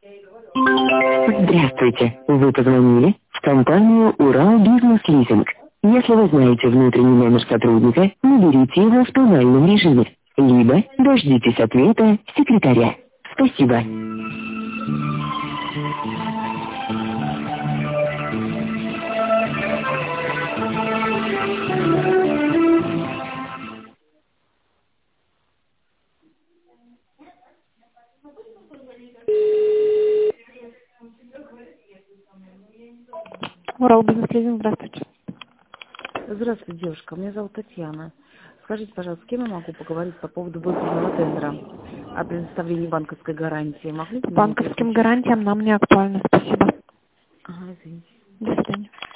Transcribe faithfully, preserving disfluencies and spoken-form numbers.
Здравствуйте. Вы позвонили в компанию «Урал Бизнес Лизинг». Если вы знаете внутренний номер сотрудника, наберите его в тональном режиме, либо дождитесь ответа секретаря. Спасибо. Урал Бизнес Лизинг, здравствуйте. Здравствуйте, девушка. Меня зовут Татьяна. Скажите, пожалуйста, с кем я могу поговорить по поводу выполненного тендера о предоставлении банковской гарантии? Могли бы По мне банковским переключить? гарантиям нам не актуально, спасибо.